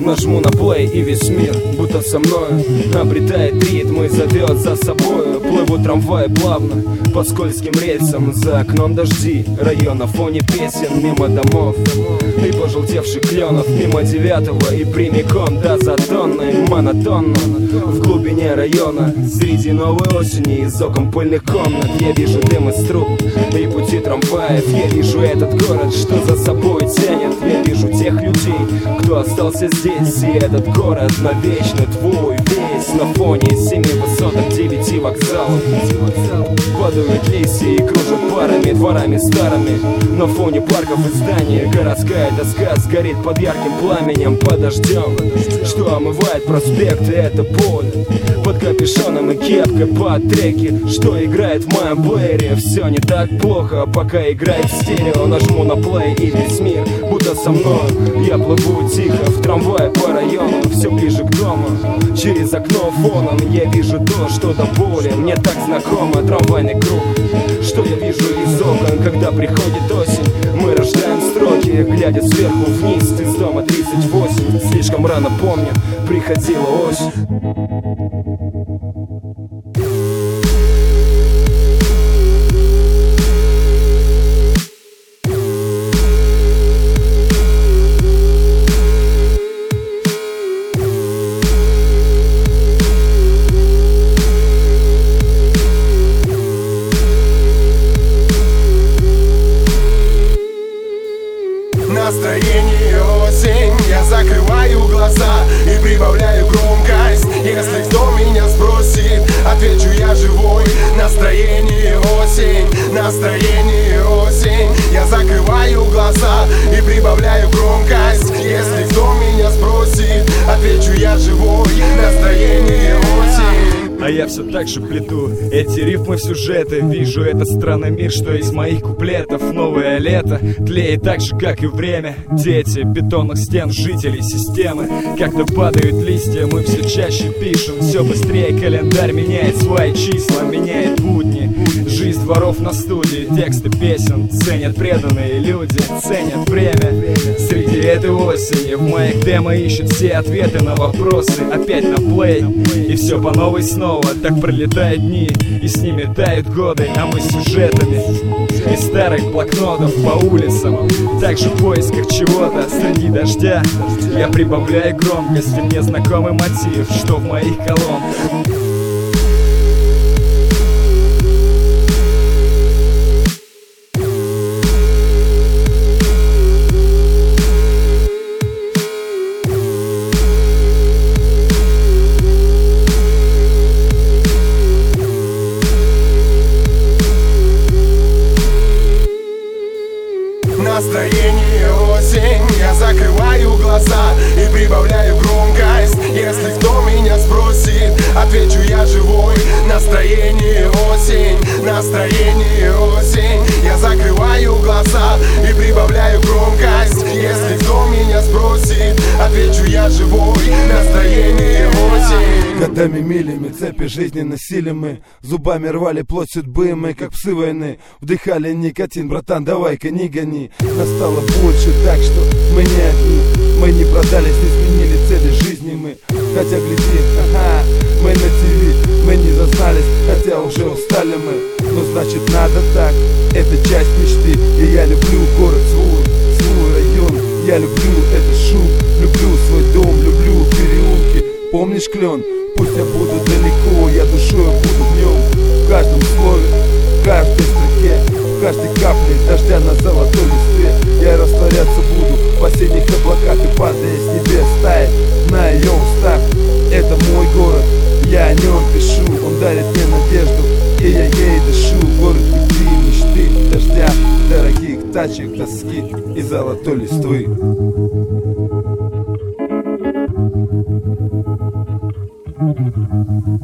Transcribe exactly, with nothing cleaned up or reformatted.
Нажму на плей, и весь мир будто со мною обретает ритм и зовет за собою. Плывут трамваи плавно по скользким рельсам, за окном дожди, район на фоне песен, мимо домов и пожелтевших кленов, мимо девятого и прямиком до Затонной. Монотонно в глубине района, среди новой осени, из окон пыльных комнат я вижу дым из труб и пути трамваев. Я вижу этот город, что за собой тянет. Я вижу тех людей, кто остался здесь, и этот город навечно твой весь. На фоне семи высоток, девяти вокзалов падают листья и кружат парами, дворами старыми. На фоне парков и зданий городская тоска сгорит под ярким пламенем, под дождем, что омывает проспекты. Это поле под капюшоном и кепкой под треки, что играет в моем плеере. Все не так плохо, пока играет в стерео. Нажму на плей, и весь мир будто со мной. Я плыву тихо в трамвае по району, все ближе к дому. Через окно фоном я вижу то, что до боли мне так знакомо. Трамвайный круг, что я вижу из окон, когда приходит осень. Мы рождаем строки, глядя сверху вниз из дома тридцать восемь. Слишком рано помню, приходила осень. Настроение осень, я закрываю глаза и прибавляю громкость. Если кто меня спросит, отвечу: я живой. Настроение осень, настроение осень, я закрываю глаза и прибавляю громкость. Если кто меня спросит, отвечу: я живой. Настроение осень. А я все так же плету эти рифмы в сюжеты. Вижу этот странный мир, что из моих куплетов. Новое лето тлеет так же, как и время. Дети бетонных стен, жители системы. Как-то падают листья, мы все чаще пишем. Все быстрее календарь меняет свои числа, меняет будни. Жизнь дворов на студии, тексты песен ценят преданные люди, ценят время. Среди этой осени в моих демо ищут все ответы на вопросы. Опять на плей, и все по новой снова. Так пролетают дни, и с ними тают годы. А мы с сюжетами из старых блокнотов по улицам, также в поисках чего-то среди дождя. Я прибавляю громкости, мне знакомый мотив, что в моих колонках. Настроение осень, я закрываю глаза и прибавляю громкость. Если кто меня спросит, отвечу: я живой. Настроение осень, настроение осень, я закрываю глаза и прибавляю громкость. Если кто меня спросит, отвечу: я живой. Настроение осень. Годами милями цепи жизни носили мы, зубами рвали плоть судьбы мы, как псы войны. Вдыхали никотин, братан, давай-ка не гони. Нас стало больше, так что мы не одни. Мы не продались, не сменили цели жизни мы. Хотя гляди, ага, мы на ТВ, мы не зазнались, хотя уже устали мы. Но значит надо так, это часть мечты. И я люблю город свой, свой район. Я люблю этот шум, люблю свой дом, люблю переулки. Помнишь клен? Пусть я буду далеко, я душой буду в нем. В каждом слове, в каждой строке, в каждой капле дождя на золотой листве. Я растворяться буду в осенних облаках и падая с небес тает на ее устах. Это мой город, я о нем пишу, он дарит мне надежду, и я ей дышу. Город любви, мечты, дождя, дорогих тачек, тоски и золотой листвы. Thank you.